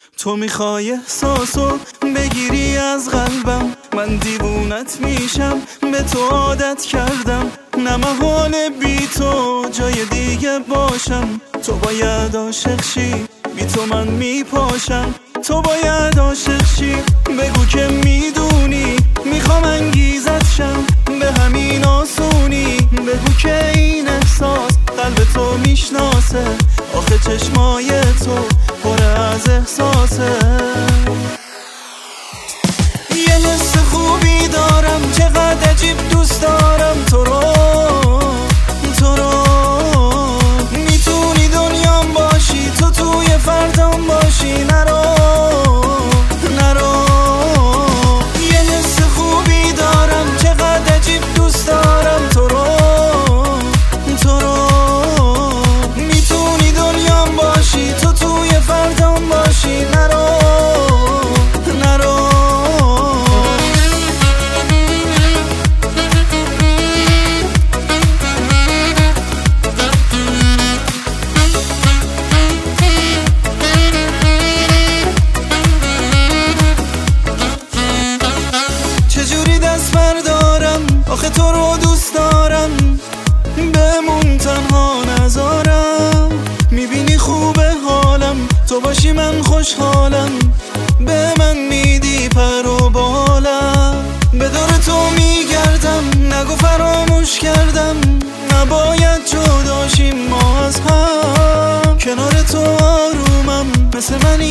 تو میخوای احساسو بگیری از قلبم، من دیوونت میشم، به تو عادت کردم، نه محاله بی تو جای دیگه باشم. تو باید عاشق شی، بی تو من میپاشم. تو باید عاشق شی، بگو که میدونی میخوام انگیزت شم، به همین آسونی بگو که این احساس قلب تو میشناسه. آخه چشمای تو پر از احساسه. یه حس خوبی دارم، چقدر عجیب دوست دارم تو رو. میتونی دنیام باشی، تو توی فردام باشی، نرو. یه حس خوبی دارم، چقدر عجیب دوست دارم تو رو. میتونی دنیام باشی، تو توی فردام باشی، نرو. چجوری دست بردارم، آخه تو رو دوست دارم، بمون تنها نذارم. میبینی خوبه حالم، تو باشی من خوشحالم، به من میدی پر و بالم. به دور تو میگردم، نگو فراموش کردم، نباید جداشیم ما از هم. کنار تو آرومم، مثل منی